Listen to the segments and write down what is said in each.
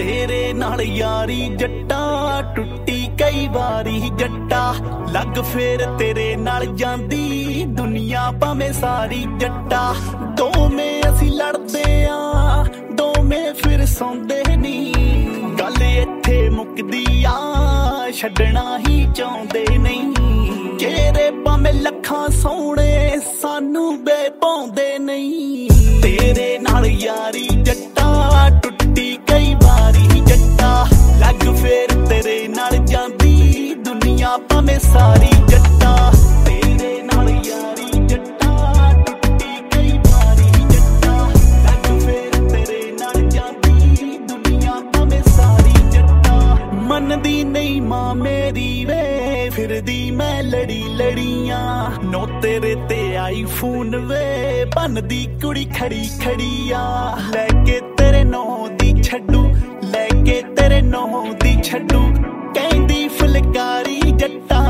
ਤੇਰੇ ਨਾਲ ਯਾਰੀ ਜੱਟਾ ਟੁੱਟੀ ਕਈ ਵਾਰੀ ਜੱਟਾ ਲੱਗ ਫੇਰ ਤੇਰੇ ਨਾਲ ਜਾਂਦੀ ਦੁਨੀਆ ਭਾਵੇਂ ਸਾਰੀ ਜੱਟਾ ਦੋਵੇਂ ਅਸੀਂ ਲੜਦੇ ਆ ਦੋਵੇਂ ਫਿਰ ਸੌਂਦੇ ਨਹੀਂ ਗੱਲ ਇੱਥੇ ਮੁੱਕਦੀ ਆ ਛੱਡਣਾ ਹੀ ਚਾਹੁੰਦੇ ਨਹੀਂ ਤੇਰੇ ਭਾਵੇਂ ਲੱਖਾਂ ਸੋਹਣੇ ਸਾਨੂੰ ਬੇਪਾਉਂਦੇ ਨਹੀਂ ਤੇਰੇ ਨਾਲ ਯਾਰੀ ਜੱਟਾ ਟੁੱਟੀ ਕਈ ਵਾਰੀ ਜੱਟਾ ਲੱਗ ਫੇਰ ਤੇਰੇ ਨਾਲ ਜਾਂਦੀ ਦੁਨੀਆ ਭਾਵੇਂ ਸਾਰੀ ਜੱਟਾ ਤੇਰੇ ਨਾਲ ਯਾਰੀ ਜੱਟਾ ਟੁੱਟੀ ਕਈ ਵਾਰੀ ਜੱਟਾ ਲੱਗ ਫੇਰ ਤੇਰੇ ਨਾਲ ਜਾਂਦੀ ਦੁਨੀਆ ਭਾਵੇਂ ਸਾਰੀ ਜੱਟਾ ਮੰਨਦੀ ਨਹੀਂ ਮਾਂ ਮੇਰੀ ਵੇ ਫਿਰਦੀ ਮੈਂ ਲੜੀ ਲੜੀਆਂ ਨੋ ਤੇਰੇ ਤੇ ਆਈਫੋਨ ਵੇ ਬਣਦੀ ਕੁੜੀ ਖੜੀ ਖੜੀ ਆ ਲੈ ਕੇ ਤੇਰੇ ਨੌ ਦੀ ਛੱਡੂ ਲੈ ਕੇ ਤੇਰੇ ਨੌ ਦੀ ਛੱਡੂ ਕਹਿੰਦੀ ਫੁਲਕਾਰੀ ਜੱਟਾ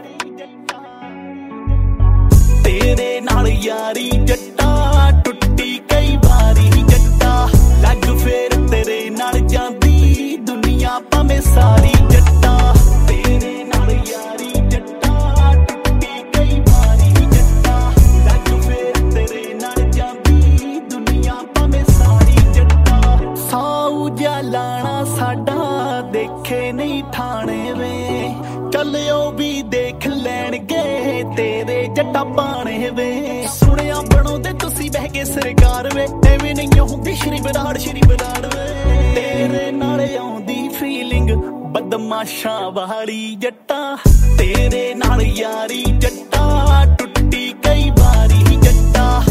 ਤੇਰੇ ਨਾਲ ਯਾਰੀ ਜੱਟਾ ਟੁੱਟੀ ਕਈ ਵਾਰੀ ਜੱਟਾ ਲੱਗ ਫੇਰ ਤੇਰੇ ਨਾਲ ਜਾਂਦੀ ਦੁਨੀਆ ਭਾਵੇਂ ਸਾਰੀ ਜੱਟਾ ਤੇਰੇ ਨਾਲ ਯਾਰੀ ਜੱਟਾ ਟੁੱਟੀ ਕਈ ਵਾਰੀ ਜੱਟਾ ਲੱਗ ਫੇਰ ਤੇਰੇ ਨਾਲ ਜਾਂਦੀ ਦੁਨੀਆ ਭਾਵੇਂ ਸਾਰੀ ਜੱਟਾ ਸਾਊ ਜਿਹਾ ਲਾਣਾ ਸਾਡਾ ਦੇਖੇ ਨਹੀਂ ਠਾਣੇ ਵੇ ਚੱਲਿਓ ਵੀ ਦੇਖ ਲੈਣਗੇ ਤੇਰੇ ਜੱਟਾ ਬਾਣੇ ਵੇ ਸੁਣਿਆ ਬਣਾਉਂਦੇ ਤੁਸੀਂ ਬਹਿ ਕੇ ਸਰਕਾਰ ਵੇ ਐਵੇਂ ਨਹੀਂ ਹੁੰਦੀ ਸ਼੍ਰੀ ਬਰਾੜ ਵੇ ਤੇਰੇ ਨਾਲ ਆਉਂਦੀ ਫੀਲਿੰਗ ਬਦਮਾਸ਼ਾਂ ਵਾਲੀ ਜੱਟਾ ਤੇਰੇ ਨਾਲ ਯਾਰੀ ਜੱਟਾ ਟੁੱਟੀ ਕਈ ਵਾਰੀ ਜੱਟਾ